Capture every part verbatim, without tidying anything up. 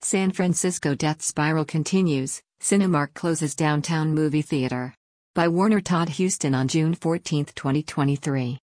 San Francisco death spiral continues, Cinemark closes downtown movie theater. By Warner Todd Huston on June fourteenth, twenty twenty-three.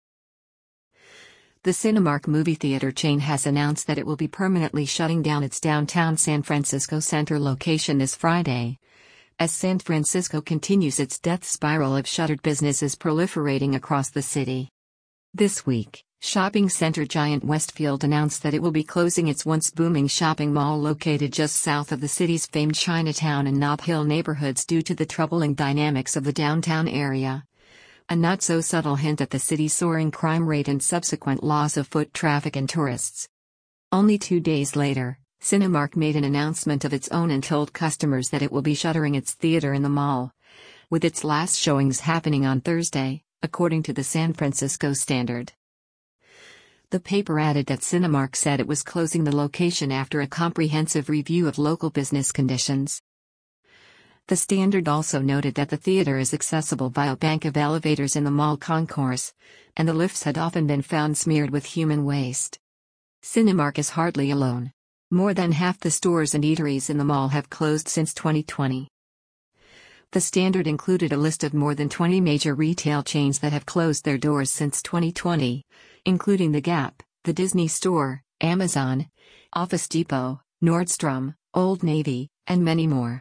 The Cinemark movie theater chain has announced that it will be permanently shutting down its downtown San Francisco Center location this Friday, as San Francisco continues its death spiral of shuttered businesses proliferating across the city. This week, shopping center giant Westfield announced that it will be closing its once booming shopping mall located just south of the city's famed Chinatown and Nob Hill neighborhoods due to the troubling dynamics of the downtown area. A not-so-subtle hint at the city's soaring crime rate and subsequent loss of foot traffic and tourists. Only two days later, Cinemark made an announcement of its own and told customers that it will be shuttering its theater in the mall, with its last showings happening on Thursday, according to the San Francisco Standard. The paper added that Cinemark said it was closing the location after a comprehensive review of local business conditions. The Standard also noted that the theater is accessible via a bank of elevators in the mall concourse, and the lifts had often been found smeared with human waste. Cinemark is hardly alone. More than half the stores and eateries in the mall have closed since twenty twenty. The Standard included a list of more than twenty major retail chains that have closed their doors since twenty twenty, including The Gap, the Disney Store, Amazon, Office Depot, Nordstrom, Old Navy, and many more.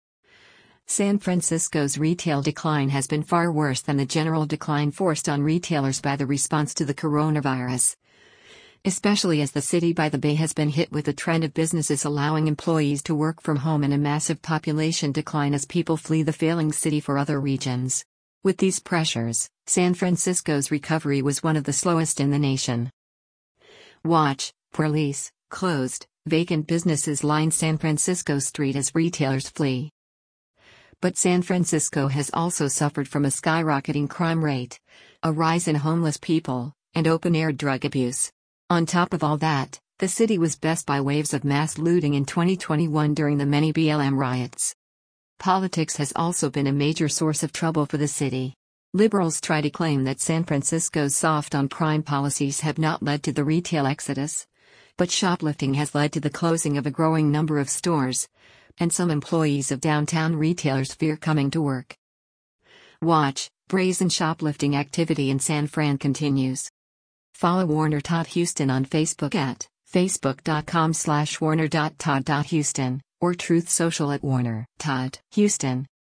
San Francisco's retail decline has been far worse than the general decline forced on retailers by the response to the coronavirus, especially as the city by the Bay has been hit with a trend of businesses allowing employees to work from home and a massive population decline as people flee the failing city for other regions. With these pressures, San Francisco's recovery was one of the slowest in the nation. Watch, police, closed, vacant businesses line San Francisco street as retailers flee. But San Francisco has also suffered from a skyrocketing crime rate, a rise in homeless people, and open-air drug abuse. On top of all that, the city was blessed by waves of mass looting in twenty twenty-one during the many B L M riots. Politics has also been a major source of trouble for the city. Liberals try to claim that San Francisco's soft-on-crime policies have not led to the retail exodus, but shoplifting has led to the closing of a growing number of stores, and some employees of downtown retailers fear coming to work. Watch, brazen shoplifting activity in San Fran continues. Follow Warner Todd Huston on Facebook at facebook.com slash warner.todd.huston or Truth Social at Warner Todd Huston.